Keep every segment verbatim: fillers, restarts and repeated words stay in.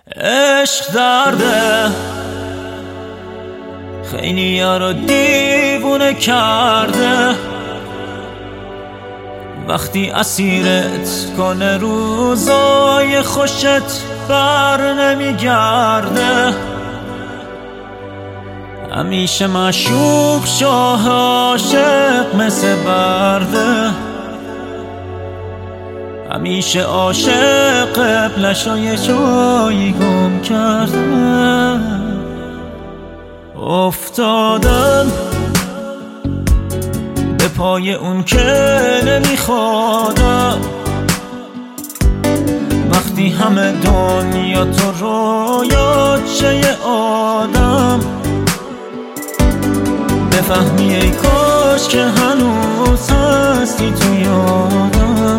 عشق درده، خیلی یارو دیوونه کرده. وقتی اسیرت کنه روزای خوشت بر نمیگرده. همیشه معشوق شاه عاشق مثل برده. همیشه عاشق قبلش یه جایی گم کرده. افتادن به پای اون که نمیخوادم. وقتی همه دنیا تو رویات شه یه آدم، بفهمی ای کاش که هنوز هستی تو یادم.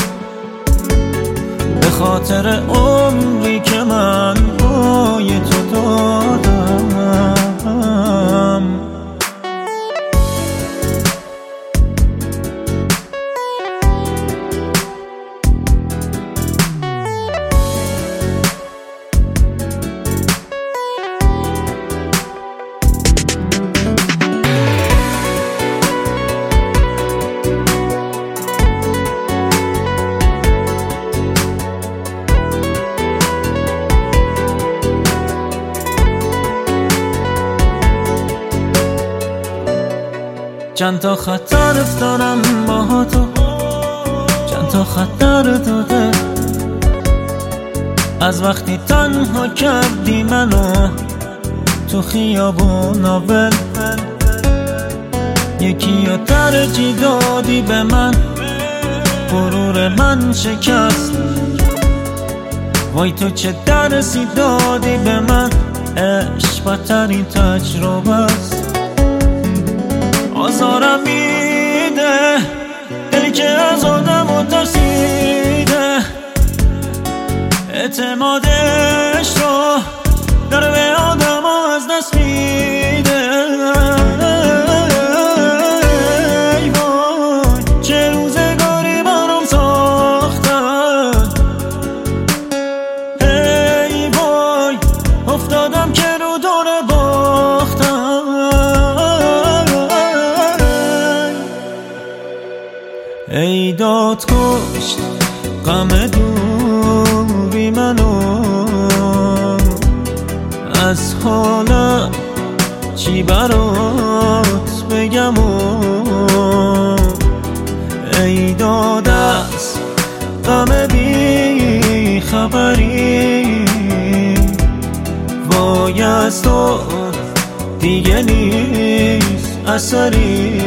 به خاطر عمری که من پای تو دادم. چند تا خطر افتادم با تو، چند تا خطر داده. از وقتی تنها کردی منو تو خیابون ول، یکی رو ترجیح دادی به من، غرور من شکست. وای تو چه درسی دادی به من، عشق بدترین تجربه است. آزارم میده دلی که از آدم و ترسیده، اعتمادش رو داره به آدم ها از دست میده. ای وای چه روزگاری برام ساختن. ای وای افتادم که رو دور باختم. ای داد کشت غم دوری منو، از حالم چی برات بگم. ای داد از غم بی خبری، وای از تو دیگه نیست اثری.